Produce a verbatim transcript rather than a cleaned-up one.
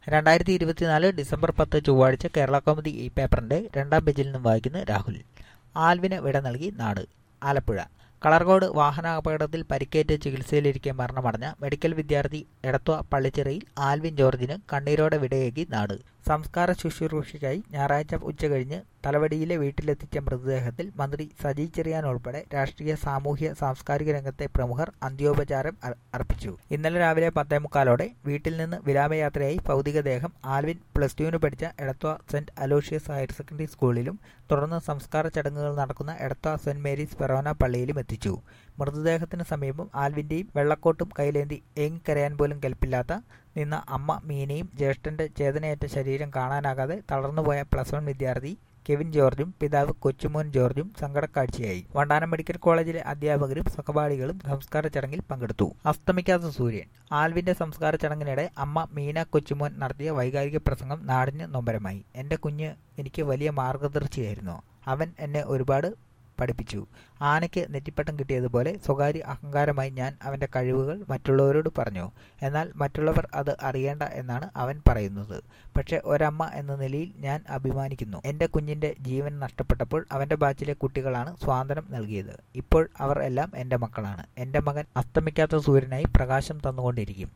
രണ്ടായിരത്തി ഇരുപത്തിനാല് ഡിസംബർ പത്ത് ചൊവ്വാഴ്ച കേരളകൗമുദി ഈ പേപ്പറിന്റെ രണ്ടാം പേജിൽ നിന്നും വായിക്കുന്നു രാഹുൽ. ആൽവിന് വിട നൽകി നാട്. ആലപ്പുഴ. കളർകോട് വാഹനാപകടത്തിൽ പരിക്കേറ്റ് ചികിത്സയിലിരിക്കെ മരണമടഞ്ഞ മെഡിക്കൽ വിദ്യാർത്ഥി എടത്വ പള്ളിച്ചിറയിൽ ആൽവിൻ ജോർജിന് കണ്ണീരോടെ വിടയേകി നാട്. സംസ്കാര ശുശ്രൂഷയ്ക്കായി ഞായറാഴ്ച ഉച്ചകഴിഞ്ഞ് തലവടിയിലെ വീട്ടിലെത്തിച്ച മൃതദേഹത്തിൽ മന്ത്രി സജി ചെറിയാൻ ഉൾപ്പെടെ രാഷ്ട്രീയ, സാമൂഹ്യ, സാംസ്കാരിക രംഗത്തെ പ്രമുഖർ അന്ത്യോപചാരം അർപ്പിച്ചു. ഇന്നലെ രാവിലെ പത്തേമുക്കാലോടെ വീട്ടിൽ നിന്ന് വിലാപയാത്രയായി ഭൗതികദേഹം ആൽവിൻ പ്ലസ് ടുവിന് പഠിച്ച Edathua saint Aloysius higher secondary സ്കൂളിലും തുടർന്ന് സംസ്കാര ചടങ്ങുകൾ നടക്കുന്ന എടത്വ സെന്റ് മേരീസ് ഫെറോന പള്ളിയിലും എത്തിച്ചു. മൃതദേഹത്തിന് സമീപം ആൽവിന്റെയും വെള്ളക്കോട്ടും കൈലേന്തി ഏങ്ങിക്കരയാൻ പോലും കെൽപ്പില്ലാത്ത നിന്ന അമ്മ മീനയും ജ്യേഷ്ഠന്റെ ചേതനയേറ്റ ശരീരം കാണാനാകാതെ തളർന്നുപോയ പ്ലസ് വൺ വിദ്യാർത്ഥി കെവിൻ ജോർജും പിതാവ് കൊച്ചുമോൻ ജോർജും സങ്കടക്കാഴ്ചയായി. വണ്ടാനം മെഡിക്കൽ കോളേജിലെ അധ്യാപകരും സഹപാഠികളും സംസ്കാര ചടങ്ങിൽ പങ്കെടുത്തു. അസ്തമിക്കാത്ത സൂര്യൻ. ആൽവിന്റെ സംസ്കാര ചടങ്ങിനിടെ അമ്മ മീന കൊച്ചുമോൻ നടത്തിയ വൈകാരിക പ്രസംഗം നാടിന് നൊമ്പരമായി. എന്റെ കുഞ്ഞ് എനിക്ക് വലിയ മാർഗദർശിയായിരുന്നു. അവൻ എന്നെ ഒരുപാട് പഠിപ്പിച്ചു. ആനയ്ക്ക് നെറ്റിപ്പട്ടം കിട്ടിയതുപോലെ സ്വകാര്യ അഹങ്കാരമായി ഞാൻ അവന്റെ കഴിവുകൾ മറ്റുള്ളവരോട് പറഞ്ഞു. എന്നാൽ മറ്റുള്ളവർ അത് അറിയേണ്ട എന്നാണ് അവൻ പറയുന്നത്. പക്ഷെ ഒരമ്മ എന്ന നിലയിൽ ഞാൻ അഭിമാനിക്കുന്നു. എന്റെ കുഞ്ഞിന്റെ ജീവൻ നഷ്ടപ്പെട്ടപ്പോൾ അവന്റെ ബാച്ചിലെ കുട്ടികളാണ് സ്വാതന്ത്ര്യം നൽകിയത്. ഇപ്പോൾ അവർ എല്ലാം എന്റെ മക്കളാണ്. എന്റെ മകൻ അസ്തമിക്കാത്ത സൂര്യനായി പ്രകാശം തന്നുകൊണ്ടിരിക്കും.